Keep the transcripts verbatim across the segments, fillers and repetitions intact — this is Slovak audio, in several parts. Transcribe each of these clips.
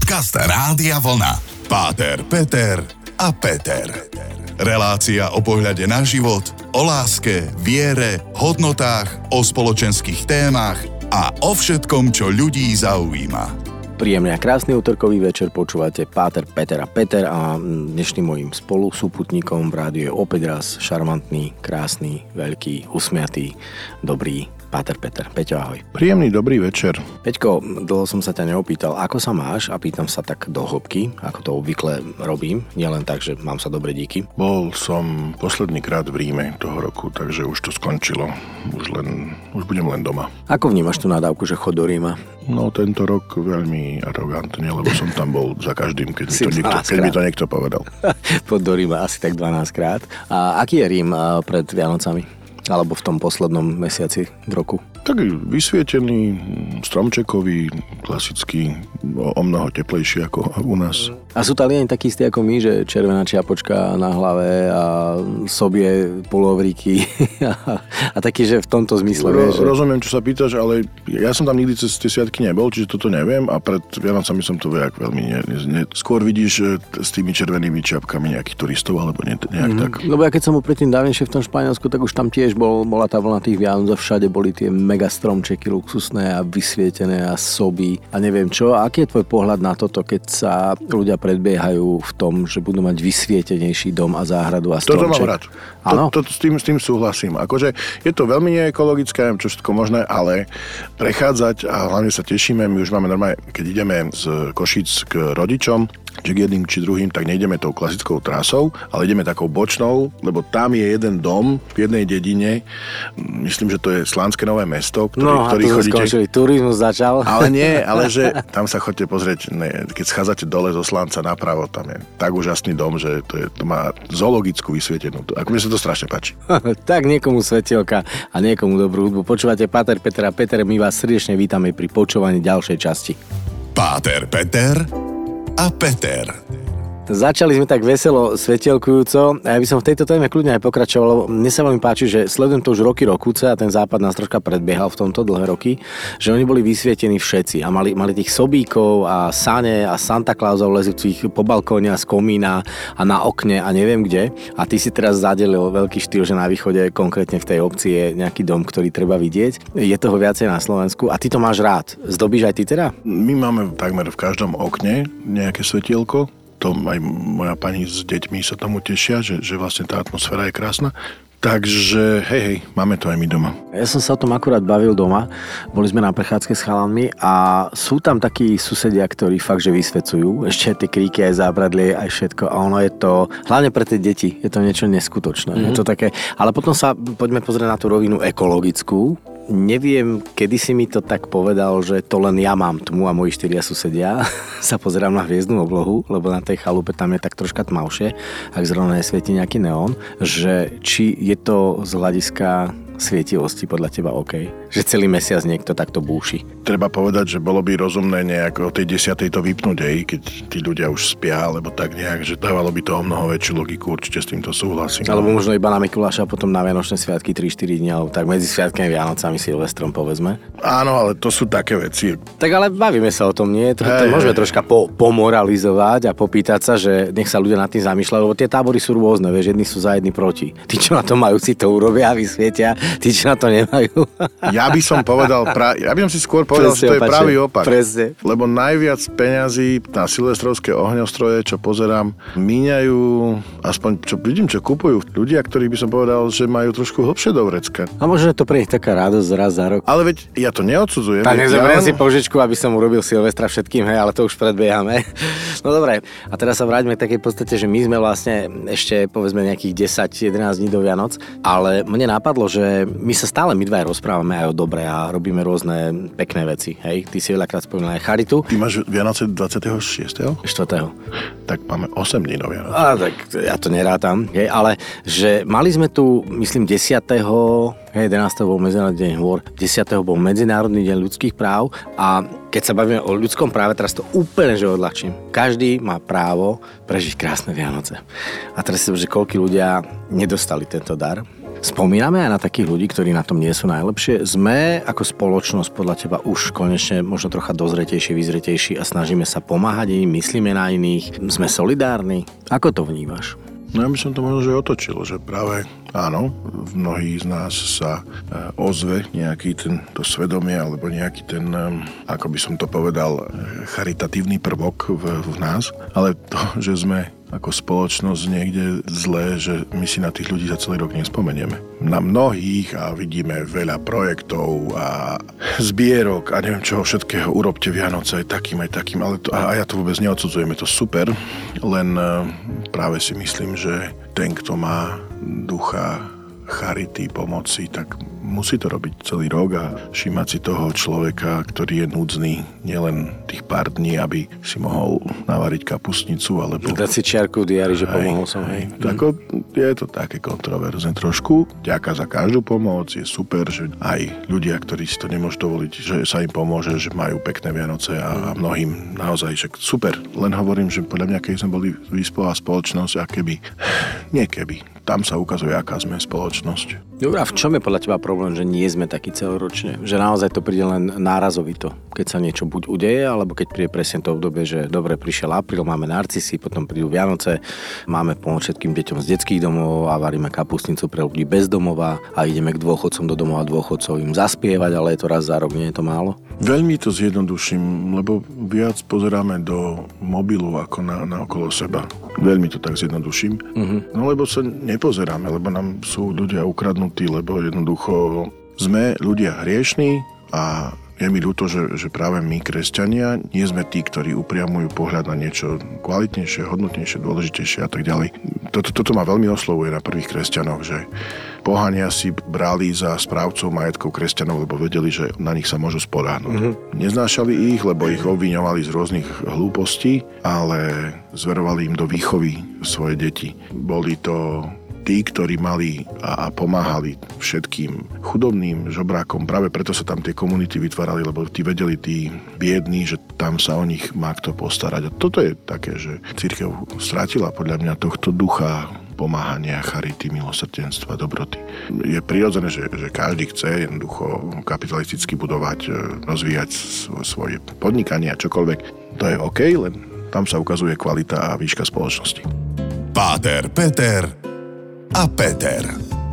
Podcast Rádia Vlna. Páter, Peter a Peter. Relácia o pohľade na život, o láske, viere, hodnotách, o spoločenských témach a o všetkom, čo ľudí zaujíma. Príjemný a krásny útorkový večer, počúvate Páter, Peter a Peter a dnešným mojím spolusúputníkom v rádiu je opäť raz šarmantný, krásny, veľký, usmiatý, dobrý Páter Peter. Peťo, ahoj. Príjemný dobrý večer. Peťko, dlho som sa ťa neopýtal, ako sa máš, a pýtam sa tak do hĺbky, ako to obvykle robím, nielen tak, že mám sa dobre, díky. Bol som posledný krát v Ríme toho roku, takže už to skončilo. Už len, už budem len doma. Ako vnímaš tú nadávku, že chod do Ríma? No tento rok veľmi arogantne, lebo som tam bol za každým, keď, mi to, niekto, keď mi to niekto povedal. Pod do Ríma asi tak dvanásť krát. A aký je Rím pred Vianocami? Alebo v tom poslednom mesiaci v roku? Tak vysvietený, stromčekový, klasický, o, o mnoho teplejší ako u nás. A sú Taliani takí istí ako my, že červená čiapočka na hlave a sobie pulovríky a, a taký, že v tomto zmysle, Ro, vieš, že... Rozumiem, čo sa pýtaš, ale ja som tam nikdy cez tie sviatky nebol, čiže toto neviem a pred Vianocami som to vejak veľmi ne, ne, skôr vidíš s tými červenými čiapkami nejakých turistov alebo ne, nejak mm-hmm. tak. Lebo ja keď som bol predtým dávnejšie v tom Španielsku, tak už tam tiež bol, bola tá vlna tých Vianoc a všade boli tie mega stromčeky luxusné a vysvietené a soby a neviem čo. A aký je tvoj pohľad na toto, keď sa ľudia predbiehajú v tom, že budú mať vysvietenejší dom a záhradu a stromček? Toto mám rád. Áno? To, to, s, tým, s tým súhlasím. Akože je to veľmi neekologické, čo všetko možné, ale prechádzať a hlavne sa tešíme, my už máme normálne, keď ideme z Košíc k rodičom, či k jedným, či druhým, tak nejdeme tou klasickou trasou, ale ideme takou bočnou, lebo tam je jeden dom v jednej dedine, myslím, že to je Slánske Nové Mesto, ktorý, no, ktorý a chodíte... Skončili, turizmus začal. Ale nie, ale že tam sa chodíte pozrieť, ne, keď schádzate dole zo Slánca napravo, tam je tak úžasný dom, že to, je, to má zoologickú vysvietenú. Ako mi sa to strašne páči. Tak niekomu svetielka a niekomu dobrú hudbu. Počúvate Páter, Peter a Peter, my vás srdečne vítame pri počúvaní ďalšej časti. Páter, Peter a Peter. Začali sme tak veselo, svetielkujúco a ja by som v tejto téme kľudne aj pokračoval, lebo mne sa veľmi páči, že sledujem to už roky rokúce a ten západ nás troška predbiehal v tomto dlhé roky, že oni boli vysvietení všetci a mali, mali tých sobíkov a sane a Santa Clausov lezúcich po balkóne a z komína a na okne a neviem kde. A ty si teraz zadelil veľký štýl, že na východe, konkrétne v tej obci je nejaký dom, ktorý treba vidieť. Je toho viacej na Slovensku a ty to máš rád. Zdobíš aj ty teda? My máme takmer v každom okne nejaké svetielko. To aj moja pani s deťmi sa tomu tešia, že, že vlastne tá atmosféra je krásna. Takže hej, hej, máme to aj my doma. Ja som sa o tom akurát bavil doma. Boli sme na prechádzke s chalanmi a sú tam takí susedia, ktorí fakt, že vysvecujú. Ešte tie kríky, aj zábradlie, aj všetko. A ono je to, hlavne pre tie deti, je to niečo neskutočné. Mm-hmm. Je to také, ale potom sa poďme pozrieť na tú rovinu ekologickú. Neviem, kedy si mi to tak povedal, že to len ja mám tmu a moji štyria susedia. Sa pozerám na hviezdnu oblohu, lebo na tej chalupe tam je tak troška tmavšie, ak zrovna nesvieti nejaký neón, že či je to z hľadiska svietivosti podľa teba OK? Že celý mesiac niekto takto búši. Treba povedať, že bolo by rozumné nejak o tej desiatej to vypnúť, aj, keď tí ľudia už spia, alebo tak nejak, že dávalo by to o mnoho väčšiu logiku, určite s týmto súhlasím. Alebo možno iba na Mikuláša a potom na Vianočné sviatky tri štyri dní, alebo tak medzi sviatkami Vianocami, Silvestrom, povedzme. Áno, ale to sú také veci. Tak ale bavíme sa o tom, nie? To, to hey, môžeme hey. troška po, pomoralizovať a popýtať sa, že nech sa ľudia nad tým zamýšľajú, lebo tie tábory sú rôzne, vieš, jedni sú za, jedni proti. Tí, čo na to majú, si to urobia a vysvietia, tí, čo na to nemajú. Ja by som povedal, pra... ja by som si skôr povedal, Presne že to je opačne. pravý opak. Presne. Lebo najviac peňazí na silvestrovské ohňostroje, čo pozerám, míňajú, aspoň čo vidím, čo kupujú ľudia, ktorých by som povedal, že majú trošku hlbšie do vrecka. A možno to pre nich taká radosť raz za rok. Ale veď ja to neodsudzujem. Tak nezoberiem ja... si požičku, aby som urobil Silvestra všetkým, hej, ale to už predbiehame. No dobre, a teraz sa vráťme k takej podstate, že my sme vlastne ešte povedzme nejakých desať jedenásť dní do Vianoc, ale mne napadlo, že my sa stále my dva rozprávame aj o dobre a robíme rôzne pekné veci, hej. Ty si veľakrát spomínal aj charitu. Ty máš Vianoce dvadsiateho šiesteho štvrtého Tak máme osem dní do Vianoc. A tak ja to nerátam, hej, ale že mali sme tu, myslím, desiateho jedenásteho bol Medzinárodný deň hôr, desiateho bol Medzinárodný deň ľudských práv a keď sa bavíme o ľudskom práve, teraz to úplne že odľahčím. Každý má právo prežiť krásne Vianoce. A teraz si že koľkí ľudia nedostali tento dar. Spomíname aj na takých ľudí, ktorí na tom nie sú najlepšie. Sme ako spoločnosť podľa teba už konečne možno trocha dozretejší, vyzretejší a snažíme sa pomáhať iným, myslíme na iných. Sme solidárni? Ako to vnímaš? No ja by som to možno že otočil, že práve áno, v mnohých z nás sa ozve nejaký ten, to svedomie alebo nejaký ten, ako by som to povedal, charitatívny prvok v, v nás, ale to, že sme ako spoločnosť niekde zlé, že my si na tých ľudí za celý rok nespomenieme. Na mnohých a vidíme veľa projektov a zbierok a neviem čoho všetkého, urobte Vianoce aj takým, aj takým, ale to, a ja to vôbec neodsudzujem, je to super, len práve si myslím, že ten, kto má ducha charity, pomoci, tak musí to robiť celý rok a všímať si toho človeka, ktorý je núdzny nielen tých pár dní, aby si mohol navariť kapustnicu, alebo... Dať si čiarku v diári, že pomohol som, hej. Tako, je to také kontroverzne trošku. Ďaká za každú pomoc, je super, že aj ľudia, ktorí si to nemôžu dovoliť, že sa im pomôže, že majú pekné Vianoce a, a mnohým naozaj, že super. Len hovorím, že podľa mňa, keď sme boli výspová spoločnosť a keby, nie keby, tam sa ukazuje, aká sme spoločnosť. Dobre, a v čom je podľa teba problém, že nie sme takí celoročne? Že naozaj to príde len nárazovito, keď sa niečo buď udeje, alebo keď príde presne to obdobie, že dobre, prišiel apríl, máme narcisy, potom prídu Vianoce, máme pomôcť všetkým deťom z detských domov a varíme kapustnicu pre ľudí bez domova a ideme k dôchodcom do domova dôchodcov im zaspievať, ale je to raz za rok, nie je to málo? Veľmi to zjednoduším, lebo viac pozeráme do mobilu ako na, na okolo seba. Veľmi to tak zjednoduším. Uh-huh. No lebo sa nepozeráme, lebo nám sú ľudia ukradnutí, lebo jednoducho sme ľudia hriešní a je mi ľúto, že, že práve my, kresťania, nie sme tí, ktorí upriamujú pohľad na niečo kvalitnejšie, hodnotnejšie, dôležitejšie a tak ďalej. Toto, toto ma veľmi oslovuje na prvých kresťanoch, že pohania si brali za správcov majetkov kresťanov, lebo vedeli, že na nich sa môžu spoľahnúť. Mm-hmm. Neznášali ich, lebo ich obviňovali z rôznych hlúpostí, ale zverovali im do výchovy svoje deti. Boli to tí, ktorí mali a, a pomáhali všetkým chudobným žobrákom. Práve preto sa tam tie komunity vytvárali, lebo tí vedeli, tí biední, že tam sa o nich má kto postarať. A toto je také, že cirkev strátila podľa mňa tohto ducha pomáhania, charity, milosrdenstva, dobroty. Je prirodzené, že, že každý chce jednoducho kapitalisticky budovať, rozvíjať svoje podnikanie a čokoľvek. To je OK, len tam sa ukazuje kvalita a výška spoločnosti. Páter Peter a Peter.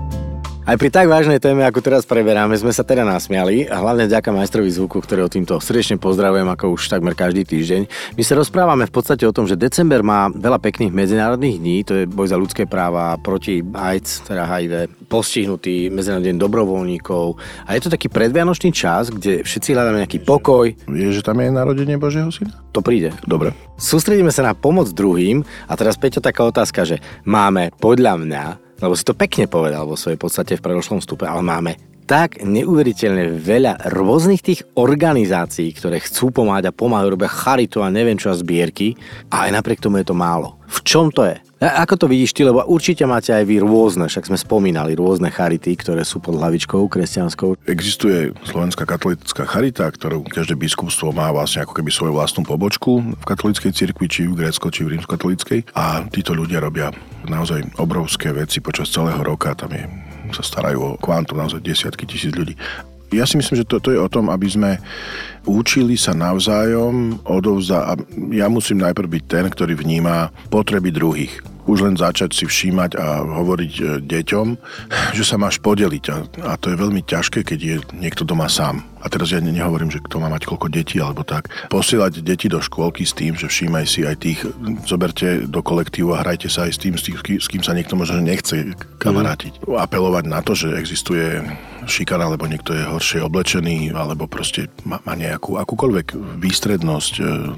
Aj pri tak vážnej téme, ako teraz preberáme, sme sa teda nasmiali a hlavne vďaka majstrovi zvuku, ktorého týmto srdečne pozdravujem, ako už takmer každý týždeň. My sa rozprávame v podstate o tom, že december má veľa pekných medzinárodných dní, to je boj za ľudské práva, proti AIDS, teda há í vé, postihnutý, medzinárodný deň dobrovoľníkov a je to taký predvianočný čas, kde všetci hľadáme nejaký pokoj. Vieš, že tam je narodenie Božieho syna? To príde. Dobre. Sústredíme sa na pomoc druhým a teraz Peťo, taká otázka, že máme podľa mňa, lebo si to pekne povedal vo svojej podstate v predošlom vstupe, ale máme tak neuveriteľne veľa rôznych tých organizácií, ktoré chcú pomáhať a pomáhajú, robia charitu a neviem čo a zbierky a aj napriek tomu je to málo. V čom to je? A ako to vidíš ty, lebo určite máte aj vy rôzne, však sme spomínali rôzne charity, ktoré sú pod hlavičkou kresťanskou. Existuje Slovenská katolická charita, ktorú každé biskupstvo má vlastne ako keby svoju vlastnú pobočku v katolíckej cirkvi, či v grécko, či v rímskokatolíckej. A títo ľudia robia naozaj obrovské veci počas celého roka, tam je, sa starajú o kvantum naozaj desiatky tisíc ľudí. Ja si myslím, že to, to je o tom, aby sme učili sa navzájom odovzdať. A ja musím najprv byť ten, ktorý vníma potreby druhých. Už len začať si všímať a hovoriť deťom, že sa máš podeliť. A, a to je veľmi ťažké, keď je niekto doma sám. A teraz ja nehovorím, že kto má mať koľko detí alebo tak. Posielať deti do škôlky s tým, že všímaj si aj tých, zoberte do kolektívu a hrajte sa aj s tým, s, tým, s kým sa niekto možno nechce kamarátiť. Mm. Apelovať na to, že existuje šikana, alebo niekto je horšie oblečený, alebo proste má, má nejakú akúkoľvek výstrednosť,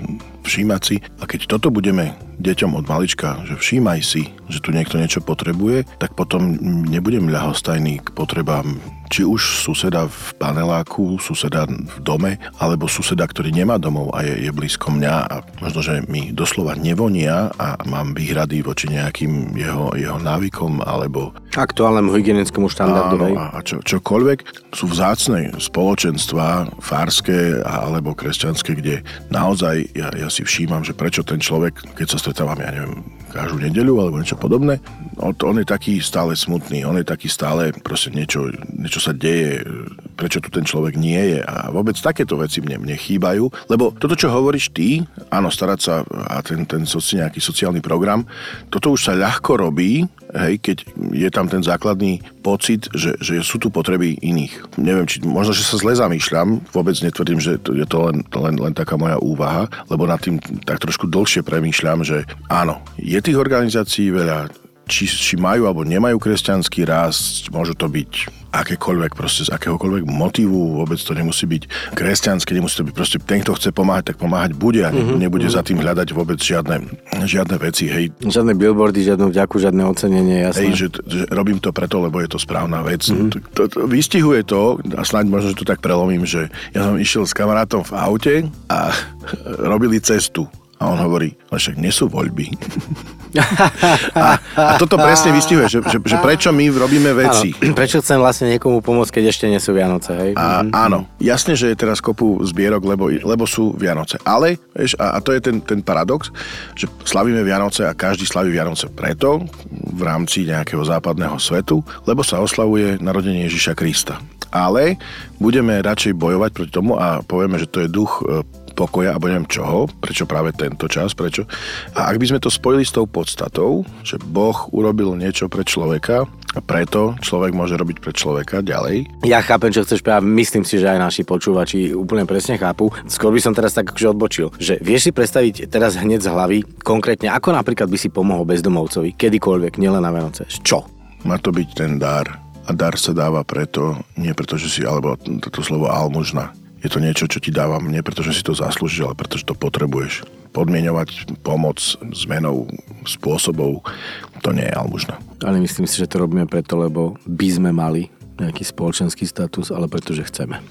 všímať si. A keď toto budeme deťom od malička, že všímaj si, že tu niekto niečo potrebuje, tak potom nebudem ľahostajný k potrebám či už suseda v paneláku, suseda v dome, alebo suseda, ktorý nemá domov a je, je blízko mňa a možno, že mi doslova nevonia a mám výhrady voči nejakým jeho, jeho návykom, alebo aktuálnemu hygienickému štandardu. Áno, a čo, čokoľvek sú vzácne spoločenstva farské alebo kresťanské, kde naozaj ja, ja si všímam, že prečo ten človek, keď sa stretávam, ja neviem, každú nedeľu alebo niečo podobné. On, on je taký stále smutný, on je taký stále proste niečo, niečo sa deje, prečo tu ten človek nie je a vôbec takéto veci mne, mne chýbajú, lebo toto, čo hovoríš ty, áno, starať sa a ten, ten soci, nejaký sociálny program, toto už sa ľahko robí, hej, keď je tam ten základný pocit, že, že sú tu potreby iných. Neviem, či možno, že sa zle zamýšľam, vôbec netvrdím, že je to len, len, len taká moja úvaha, lebo nad tým tak trošku dlhšie premýšľam, že áno, je tých organizácií veľa, či, či majú alebo nemajú kresťanský rast, môže to byť akékoľvek, proste z akéhokoľvek motívu, vôbec to nemusí byť kresťanské, nemusí to byť proste, ten, kto chce pomáhať, tak pomáhať bude a mm-hmm. nebude mm-hmm. za tým hľadať vôbec žiadne, žiadne veci, hej. Žiadne billboardy, žiadnu vďaku, žiadne ocenenie, jasné. Hej, že, že robím to preto, lebo je to správna vec. Mm-hmm. To, to, to vystihuje to, a snáď možno, že to tak prelomím, že ja som išiel s kamarátom v aute a robili cestu. A on hovorí, ale však nie sú voľby. a, a toto presne vystihuje, že, že, že prečo my robíme veci. Áno, prečo chcem vlastne niekomu pomôcť, keď ešte nie sú Vianoce, hej? A, áno, jasne, že je teraz kopu zbierok, lebo, lebo sú Vianoce. Ale, vieš, a, a to je ten, ten paradox, že slavíme Vianoce a každý slaví Vianoce preto, v rámci nejakého západného svetu, lebo sa oslavuje narodenie Ježiša Krista. Ale budeme radšej bojovať proti tomu a povieme, že to je duch pokoja, alebo neviem čoho, prečo práve tento čas, prečo. A ak by sme to spojili s tou podstatou, že Boh urobil niečo pre človeka a preto človek môže robiť pre človeka ďalej. Ja chápem, čo chceš povedať, myslím si, že aj naši počúvači úplne presne chápu. Skôr by som teraz tak akože odbočil, že vieš si predstaviť teraz hneď z hlavy konkrétne, ako napríklad by si pomohol bezdomovcovi, kedykoľvek, nielen na Vianoce. Čo? Má to byť ten dar. A dar sa dáva preto, nie preto, že si, alebo toto slovo almužna. Je to niečo, čo ti dávam nie preto, že si to zaslúžiš, ale preto, že to potrebuješ. Podmieňovať pomoc zmenou spôsobov, to nie je almužna. Ale myslím si, že to robíme preto, lebo by sme mali nejaký spoločenský status, ale pretože chceme.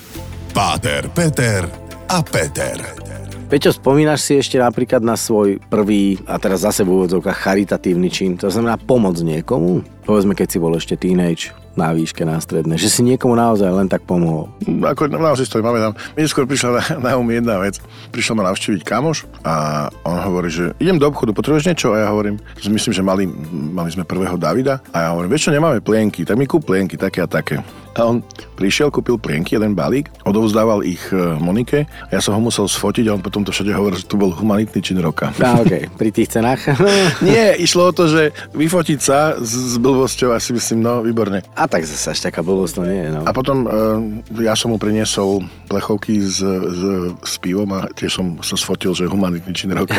Páter, Peter a Peter. Peťo, spomínaš si ešte napríklad na svoj prvý, a teraz zase v úvodzovkách, charitatívny čin, to znamená pomoc niekomu? Povedzme, keď si bol ešte teenage, na výške, na strednej, že si niekomu naozaj len tak pomohol. Ako naozaj to máme tam. Mne skôr prišla na, na um jedna vec. Prišiel ma navštíviť kamoš a on hovorí, že idem do obchodu, potrebuješ niečo? A ja hovorím, myslím, že mali, mali sme prvého Davida a ja hovorím, vieš čo, nemáme plienky, tak mi kúp plienky, také a také. A on prišiel, kúpil plienky, jeden balík, odovzdával ich Monike a ja som ho musel sfotiť a on potom to všade hovoril, že to bol humanitný čin roka. Á, okej, okay. Pri tých cenách? Nie, išlo o to, že vyfotiť sa s, s blbosťou, asi myslím, no, výborne. A tak zase až taká blbosť to nie je, no. A potom uh, ja som mu priniesol plechovky s, s, s pivom a tiež som sa sfotil, že humanitný čin roka.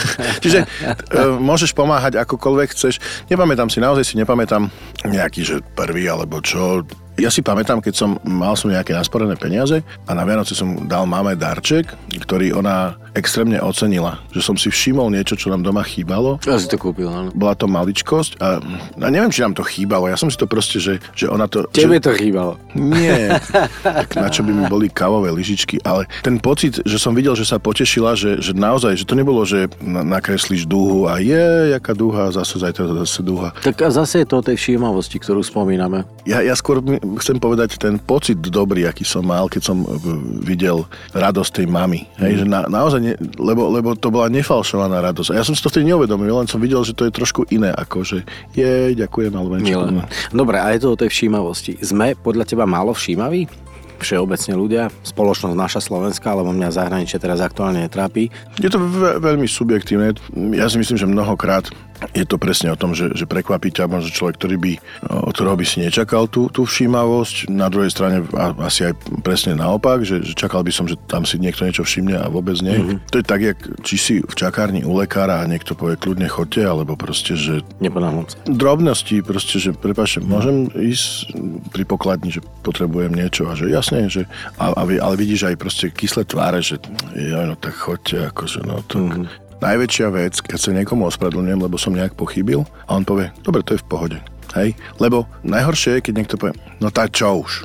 Čiže uh, môžeš pomáhať akokoľvek chceš. Nepamätám si, naozaj si nepamätám nejaký, že prvý alebo čo. Ja si pamätám, keď som mal som nejaké nasporené peniaze a na Vianoce som dal mame darček, ktorý ona extrémne ocenila. Že som si všimol niečo, čo nám doma chýbalo. Ja si to kúpil, áno. Bola to maličkosť a, a neviem, či nám to chýbalo. Ja som si to proste, že, že ona to... Tebe že... to chýbalo. Nie. Tak na čo by mi boli kávové lyžičky. Ale ten pocit, že som videl, že sa potešila, že, že naozaj, že to nebolo, že nakreslíš dúhu a je, jaká dúha, zase zajtra zase dúha. Tak a zase je to o tej všímavosti, ktorú spomíname. Ja, ja skôr chcem povedať ten pocit dobrý, aký som mal, keď som videl radosť tej mamy. Hej, mm. že na, naozaj, ne, lebo, lebo to bola nefalšovaná radosť. A ja som si to vtedy neuvedomil, len som videl, že to je trošku iné, ako že je, ďakujem, alebo niečo. Dobre, a je to o tej všímavosti. Sme podľa teba málo všímaví? Všeobecne ľudia, spoločnosť naša slovenská, lebo mňa zahraničie teraz aktuálne netrápi. Je to ve- veľmi subjektívne. Ja si myslím, že mnohokrát je to presne o tom, že, že prekvapí ťa možno človek, ktorý by, od ktorého by si nečakal tú, tú všímavosť. Na druhej strane asi aj presne naopak, že, že čakal by som, že tam si niekto niečo všimne a vôbec nie. Mm-hmm. To je tak, jak či si v čakárni u lekára a niekto povie kľudne chodte, alebo proste, že... Neponáhľam sa. Drobnosti, proste, že prepáčte, mm-hmm. môžem ísť pri pokladni, že potrebujem niečo a že jasne, že, a, a, ale vidíš aj proste kyslé tváre, že jo, no tak chodte, akože no tak... Mm-hmm. Najväčšia vec, keď sa niekomu ospravedlňujem, lebo som nejak pochybil a on povie, dobre, to je v pohode. Hej? Lebo najhoršie je, keď niekto povie, no tak čo už.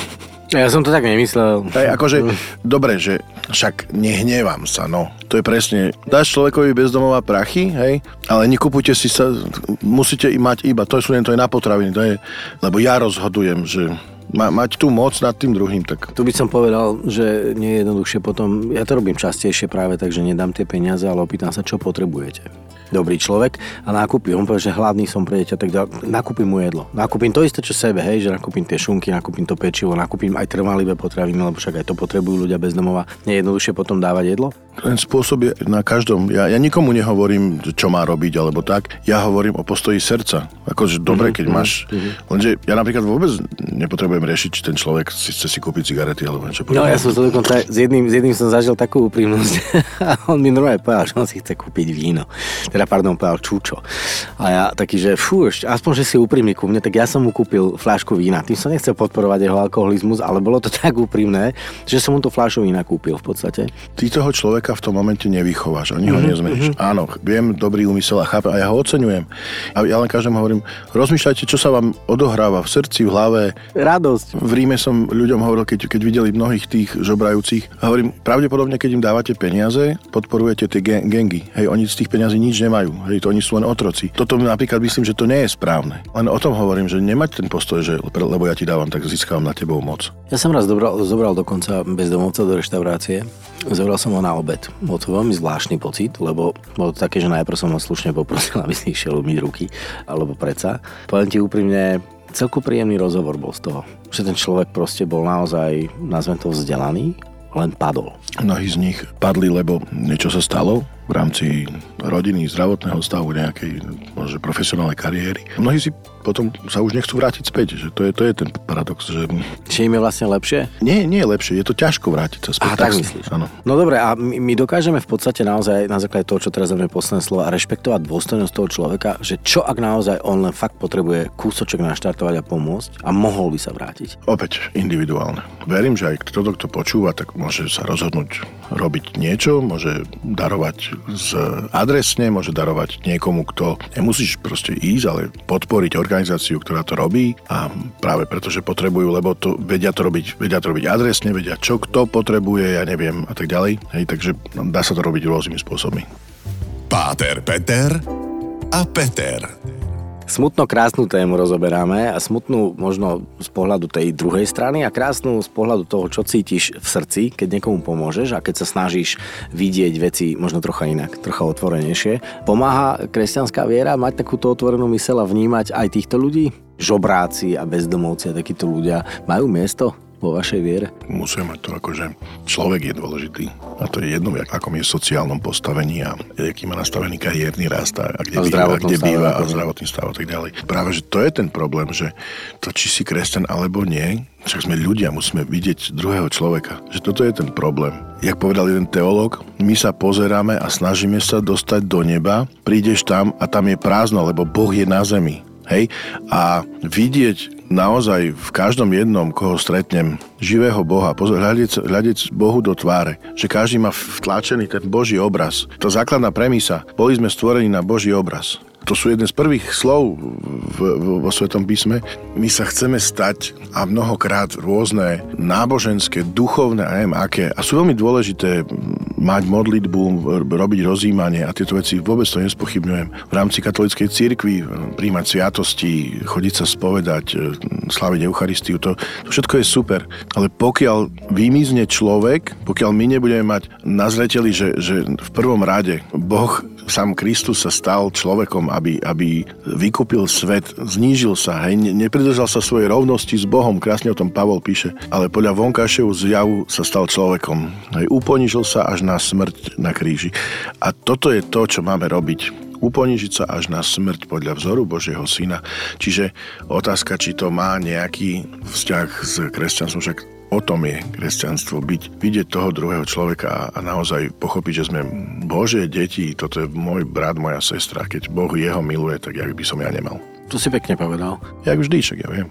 Ja som to tak nemyslel. Hej, akože, dobre, že však nehnevam sa, no. To je presne, dáš človekovi bezdomová prachy, hej, ale nekupujte si sa, musíte mať iba, to sú len to je na potraviny, to je, lebo ja rozhodujem, že Ma, mať tú moc nad tým druhým, tak... Tu by som povedal, že nie je jednoduchšie potom, ja to robím častejšie práve, takže nedám tie peniaze, ale opýtam sa, čo potrebujete. dobrý človek a nakúpi. On povie, že hladný som pre dieťa, tak dá, nakúpim mu jedlo. Nakúpim to isté, čo sebe, hej, že nakúpim tie šunky, nakúpim to pečivo, nakúpim aj trvanlivé potraviny, lebo však aj to potrebujú ľudia bez domova. Nie je jednoduchšie potom dávať jedlo? Ten spôsob je na každom. Ja, ja nikomu nehovorím, čo má robiť alebo tak. Ja hovorím o postoji srdca. Akože dobre, keď máš... Lenže ja napríklad vôbec nepotrebujem riešiť, či ten človek si chce si kúpiť cigarety alebo niečo. No ja som to dokonca, s jedným, s jedným som zažil takú úprimnosť a on mi normálne povedal, že on si chce kúpiť víno. Teda pardon, povedal čúčo. A ja taký, že fú, ešte, aspoň, že si úprimný ku mne, tak ja som mu kúpil fľašku vína. Tým som nechcel podporovať jeho alkoholizmus, ale bolo to tak úprimné, že som mu tú fľašu vína kúpil v podstate. Ty toho človeka v tom momente nevychováš, ani ho mm-hmm, nezmeníš. Mm-hmm. Áno, viem, dobrý úmysel a chápem a ja ho oceňujem. A ja len každému hovorím, rozmýšľajte, čo sa vám odohráva v srdci, v hlave. Radosť. V Ríme som ľuďom hovoril, keď, keď videli mnohých tých žobrajúcich, a hovorím, pravdepodobne, keď im dávate peniaze, podporujete tie gengy. Hej, oni z tých peňazí nič nemajú. Hej, to oni sú len otroci. Toto napríklad myslím, že to nie je správne. Len o tom hovorím, že nemať ten postoj, že lebo ja ti dávam, tak získavam na tebou moc. Ja som raz dobral, zobral dokonca bezdomovca do reštaurácie. Zobral som ho na obed. Bol to veľmi zvláštny pocit, lebo bolo to také, že najprv som ho slušne poprosil, aby si išiel umyť ruky, alebo preca. Poviem ti úprimne, celku príjemný rozhovor bol z toho. Že ten človek proste bol naozaj, nazvem to, vzdelaný, len padol. Mnohí z nich padli, lebo niečo sa stalo v rámci rodiny, zdravotného stavu, nejakej možno profesionálnej kariéry. Mnohí si potom sa už nechcú vrátiť späť, že to je, to je ten paradox. Že... Či im je vlastne lepšie? Nie, nie je lepšie, je to ťažko vrátiť sa späť. Aha, tak myslíš. Áno. No dobre, a my, my dokážeme v podstate naozaj na základe toho, čo teraz zaujímavé posledné slovo, a rešpektovať dôstojnosť toho človeka, že čo ak naozaj on len fakt potrebuje kúsoček naštartovať a pomôcť a mohol by sa vrátiť? Opäť individuálne. Verím, že aj kto to počúva, tak môže sa rozhodnúť robiť niečo, môže darovať z adresne, môže darovať niekomu, kto nemusíš proste ísť, ale podporiť organizáciu, ktorá to robí a práve preto, že potrebujú, lebo to vedia to robiť, vedia to robiť adresne, vedia čo kto potrebuje, ja neviem a tak ďalej. Hej, takže dá sa to robiť rôznymi spôsobmi. Páter Peter a Peter. Smutno krásnu tému rozoberáme a smutnú možno z pohľadu tej druhej strany a krásnu z pohľadu toho, čo cítiš v srdci, keď niekomu pomôžeš a keď sa snažíš vidieť veci možno trocha inak, trocha otvorenejšie. Pomáha kresťanská viera mať takúto otvorenú myseľ a vnímať aj týchto ľudí? Žobráci a bezdomovci a takíto ľudia majú miesto vo vašej viere? Musíme mať to ako, že človek je dôležitý. A to je jedno, v akom je sociálnom postavení a aký má nastavený kariérny rast a kde a býva, kde stave, býva a zdravotný stav a tak ďalej. Práve, že to je ten problém, že to, či si kresťan alebo nie, však sme ľudia, musíme vidieť druhého človeka. Že toto je ten problém. Jak povedal jeden teológ, my sa pozeráme a snažíme sa dostať do neba, prídeš tam a tam je prázdno, lebo Boh je na zemi. Hej? A vidieť naozaj v každom jednom, koho stretnem, živého Boha, hľadiť, hľadiť Bohu do tváre, že každý má vtlačený ten Boží obraz. To základná premisa. Boli sme stvorení na Boží obraz. To sú jedné z prvých slov v, v, vo Svetom písme. My sa chceme stať a mnohokrát rôzne náboženské, duchovné a neviem aké. A sú veľmi dôležité mať modlitbu, robiť rozjímanie a tieto veci vôbec to nespochybňujem. V rámci katolíckej cirkvi príjmať sviatosti, chodiť sa spovedať, slaviť Eucharistiu, to, to všetko je super. Ale pokiaľ vymizne človek, pokiaľ my nebudeme mať na zreteli, že, že v prvom rade Boh, sám Kristus sa stal človekom, aby, aby vykúpil svet, znížil sa, hej, nepridržal sa svojej rovnosti s Bohom, krásne o tom Pavol píše, ale podľa vonkajšieho zjavu sa stal človekom. Hej, uponížil sa až na smrť na kríži. A toto je to, čo máme robiť. Uponížiť sa až na smrť podľa vzoru Božieho syna. Čiže otázka, či to má nejaký vzťah s kresťanstvom, však o tom je kresťanstvo, byť, vidieť toho druhého človeka a, a naozaj pochopiť, že sme Božie deti, toto je môj brat, moja sestra. Keď Boh jeho miluje, tak jak by som ja nemal. To si pekne povedal. Jak vždy, však ja viem.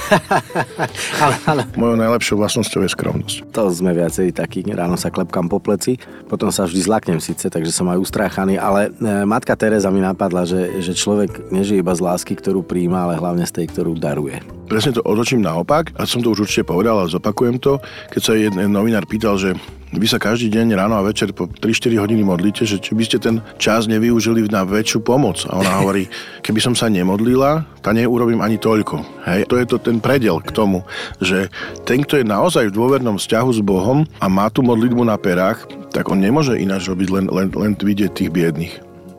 ale, ale... Mojou najlepšou vlastnosťou je skromnosť. To sme viacej takí, ráno sa klepkám po pleci, potom sa vždy zlaknem síce, takže som aj ustráchaný, ale e, matka Tereza mi napadla, že, že človek nežije iba z lásky, ktorú príjma, ale hlavne z tej, ktorú daruje. Presne to otočím naopak, a som to už určite povedal, ale zopakujem to, keď sa jeden novinár pýtal, že vy sa každý deň ráno a večer po tri štyri hodiny modlíte, že či by ste ten čas nevyužili na väčšiu pomoc. A ona hovorí, keby som sa nemodlila, tá neurobím ani toľko. Hej, to je to ten prediel k tomu, že ten, kto je naozaj v dôvernom vzťahu s Bohom a má tú modlitbu na perách, tak on nemôže ináč robiť len, len, len vidieť tých biedných.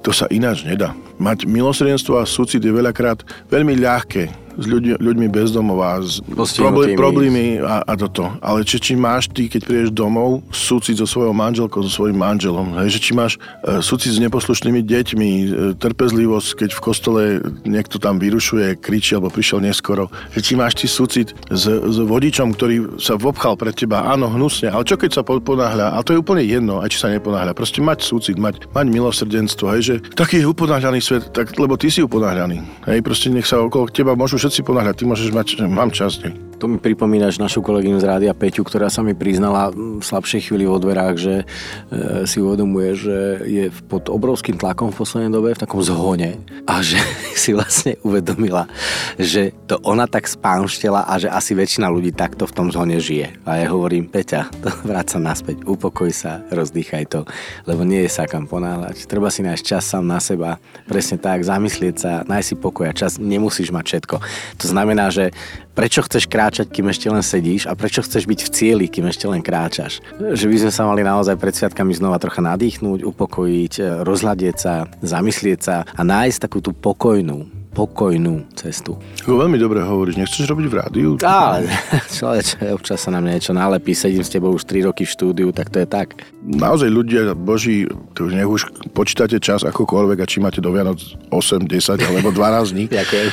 to sa ináč nedá. Mať milosrdenstvo a súcit je veľakrát veľmi ľahké s ľuďmi, ľuďmi bezdomová, s problémy, problémy a, a toto. Ale či, či máš ty, keď prídeš domov, súcit so svojou manželkou, so svojím manželom, hej, že či máš e, súcit s neposlušnými deťmi, e, trpezlivosť, keď v kostole niekto tam vyrušuje, kričí alebo prišiel neskoro, že či máš ty súcit s, s vodičom, ktorý sa vopchal pred teba, áno, hnusne, ale čo keď sa ponáhľa, a to je úplne jedno, aj či sa neponáhľa, proste mať súcit, mať, mať milosrdenstvo, hej, že taký je uponáhľaný svet, tak, lebo ty si uponáhľaný, hej, proste nech sa okolo teba môžu všetci ponáhľať, ty môžeš mať, mám čas. Ne? To mi pripomínaš našu kolegyňu z rádia Peťu, ktorá sa mi priznala v slabšej chvíli vo dverách, že e, si uvedomuje, že je pod obrovským tlakom v poslednej dobe, v takom zhone a že si vlastne uvedomila, že to ona tak spánštela a že asi väčšina ľudí takto v tom zhone žije. A ja hovorím, Peťa, to vráť sa naspäť, upokoj sa, rozdýchaj to, lebo nie je sa kam ponáhľať. Treba si nájsť čas sám na seba, presne tak, zamyslieť sa, nájsť si pokoj a čas, nemusíš mať všetko. To znamená, že prečo chceš kráčať, kým ešte len sedíš a prečo chceš byť v cieli, kým ešte len kráčaš. Že by sme sa mali naozaj pred sviatkami znova trocha nadýchnúť, upokojiť, rozhľadieť sa, zamyslieť sa a nájsť takú tú pokojnú, pokojnú cestu. Veľmi dobre hovoríš, nechceš robiť v rádiu? Ale človeč, občas sa na mňa niečo nalepí, sedím s tebou už tri roky v štúdiu, tak to je tak. Naozaj ľudia Boží, to nech už počítate čas akokoľvek a či máte do Vianoc osem, desať alebo dvanásť dní,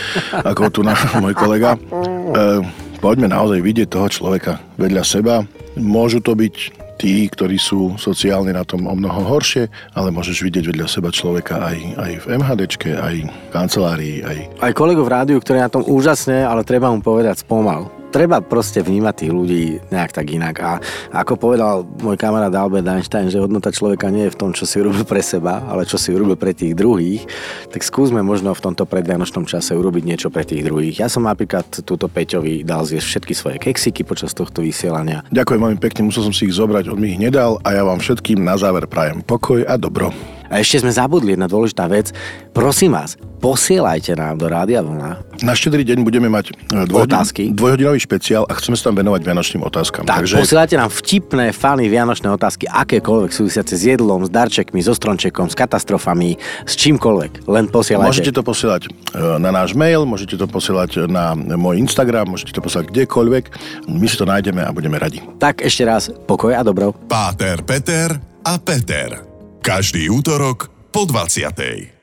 ako tu na môj kolega. E, poďme naozaj vidieť toho človeka vedľa seba. Môžu to byť tí, ktorí sú sociálne na tom o mnoho horšie, ale môžeš vidieť vedľa seba človeka aj, aj v MHDčke, aj v kancelárii. Aj... aj kolegov v rádiu, ktorý na tom úžasne, ale treba mu povedať spomal. Treba proste vnímať tých ľudí nejak tak inak. A ako povedal môj kamarát Albert Einstein, že hodnota človeka nie je v tom, čo si urobil pre seba, ale čo si urobil pre tých druhých, tak skúsme možno v tomto predvianočnom čase urobiť niečo pre tých druhých. Ja som napríklad túto Peťovi dal zjesť všetky svoje keksiky počas tohto vysielania. Ďakujem veľmi pekne, musel som si ich zobrať, on mi ich nedal a ja vám všetkým na záver prajem pokoj a dobro. A ešte sme zabudli jedna dôležitá vec. Prosím vás, posielajte nám do Rádia Vlna. Na štedrý deň budeme mať dvojhodin, dvojhodinový špeciál a chceme sa tam venovať vianočným otázkam. Tak, Takže... posielajte nám vtipné, fany vianočné otázky, akékoľvek súvisiace s jedlom, s darčekmi, so stromčekom, s katastrofami, s čímkoľvek. Len posielajte. Môžete to posielať na náš mail, môžete to posielať na môj Instagram, môžete to posielať kdekoľvek. My si to nájdeme a budeme radi. Tak ešte raz, pokoj a dobro. Páter, Peter a Peter. Každý útorok po dvadsiatej.